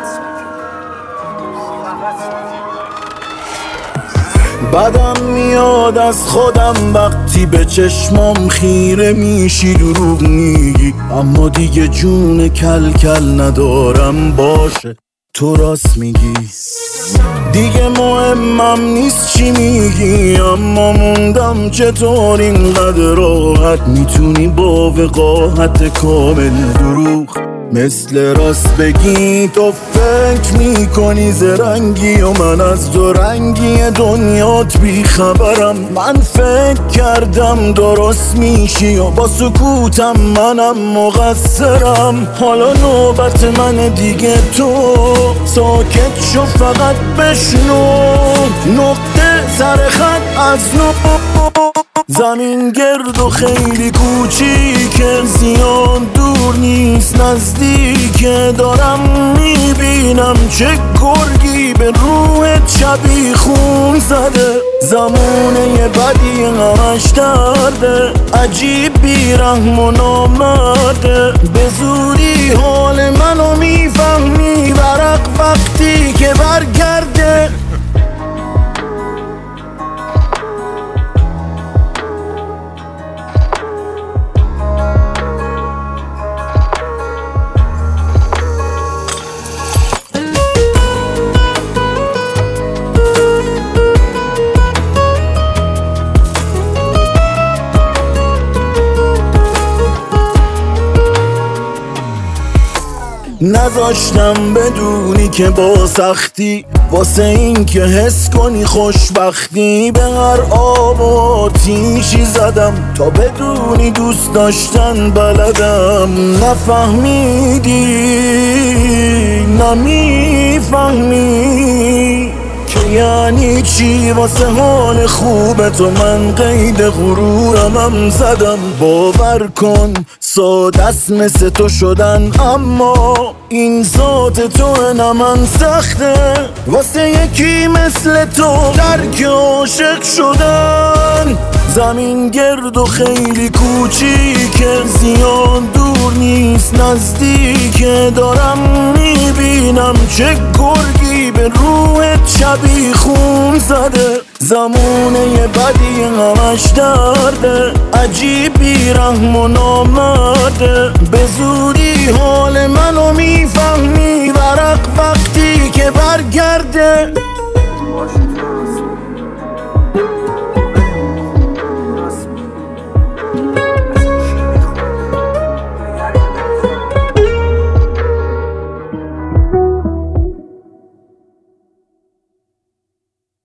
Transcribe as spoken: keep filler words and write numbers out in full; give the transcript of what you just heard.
بدم میاد از خودم وقتی به چشمام خیره میشی دروغ میگی، اما دیگه جون کل کل ندارم، باشه تو راست میگی. دیگه مهمم نیست چی میگی، اما موندم چطور اینقدر راحت میتونی با وقاحت کامل دروغ مثل راست بگی. تو فکر میکنی زرنگی و من از دو رنگی دنیات بیخبرم. من فکر کردم درست میشی و با سکوتم منم مقصرم. حالا نوبت من دیگه، تو ساکت شو فقط بشنو. نقطه سر خط از نو، زمین گرد و خیلی کوچیکه، زیاد دور نیست نزدیکه. دارم میبینم چه گرگی به روحت شبیه خون زده. زمونه بدی همش درده، عجیب بیرحم و نامرده. به زودی حال منو میفهمی، ورق وقتی که برگرده. نذاشتم بدونی که با سختی، واسه این که حس کنی خوشبختی. به هر آب و آتیشی زدم تا بدونی دوست داشتن بلدم. نفهمیدی نمیفهمی که یعنی چی واسه حال خوب تو من قید غرورمم زدم. باور کن ساده است مثل تو شدن، اما این ذات تو نه من سخته. واسه یکی مثل تو درک عاشق شدن. زمین گرد و خیلی کوچیکه، زیاد دور نیست نزدیکه. دارم میبینم چه گرگی به روحت شبیه خون زده. زمونه بدی همش درده، عجیب بیرحم و نامرده. به زودی